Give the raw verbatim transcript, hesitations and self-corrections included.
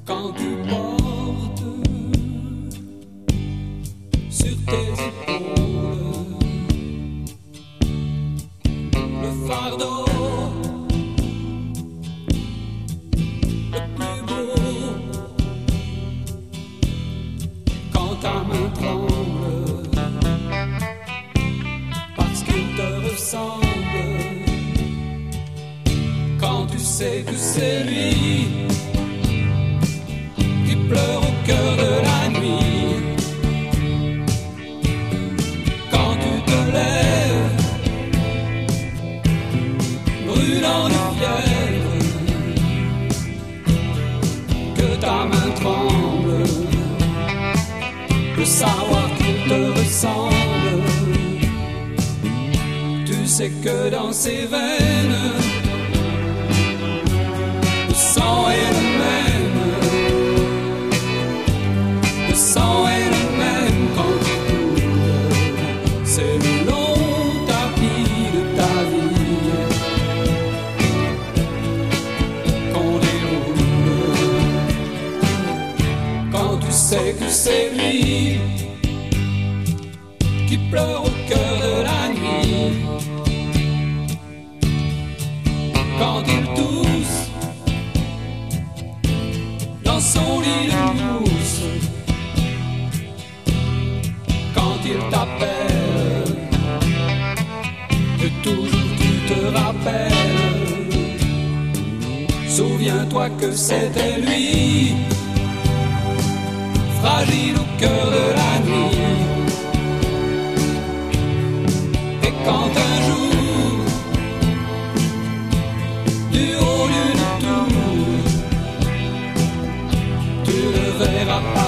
Quand tu portes sur tes épaules le fardeau le plus beau, quand ta main tremble parce qu'il te ressemble, quand tu sais que c'est lui qui pleure au cœur de la nuit, quand tu te lèves brûlant de fièvre, que ta main tremble de savoir qu'il te ressemble. Tu sais que dans ses veines le sang est le même, le sang est le même quand tu cours. C'est le long tapis de ta vie qu'on déroule. Quand tu sais que c'est lui qui pleure au cœur de la nuit, quand il tousse dans son lit de mousse, quand il t'appelle, que toujours tu te rappelles. Souviens-toi que c'était lui, fragile au cœur de la nuit. Et quand un jour, du haut d'une tour, tu le verras pas